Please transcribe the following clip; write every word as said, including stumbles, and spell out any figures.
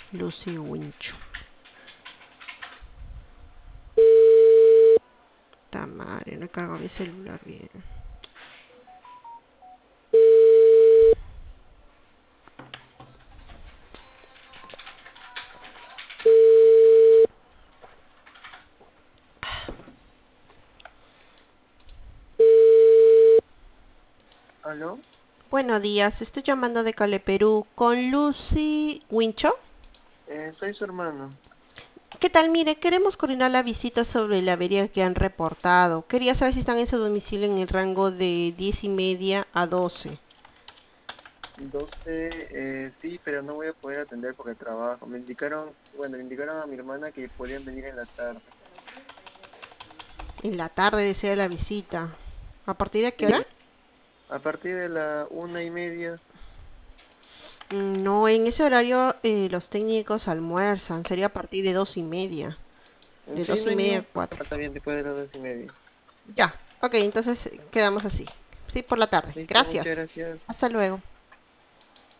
Lucy Wincho. Ta madre, no he cargado mi celular bien. ¿Aló? Buenos días, estoy llamando de Cale, Perú, con Lucy Wincho. Eh, soy su hermano. ¿Qué tal? Mire, queremos coordinar la visita sobre la avería que han reportado. Quería saber si están en su domicilio en el rango de diez y media a doce. doce, eh, sí, pero no voy a poder atender porque trabajo. Me indicaron, bueno, le indicaron a mi hermana que podían venir en la tarde. En la tarde desea la visita. ¿A partir de qué hora? Sí, a partir de la una y media. Mm, No, en ese horario eh, los técnicos almuerzan. Sería a partir de dos y media. Eh, De Sí, dos no y hay media a ningún cuatro. problema también después de las dos y media. Ya, ok, entonces quedamos así. Sí, por la tarde. Listo, muchas Gracias. gracias. Hasta luego.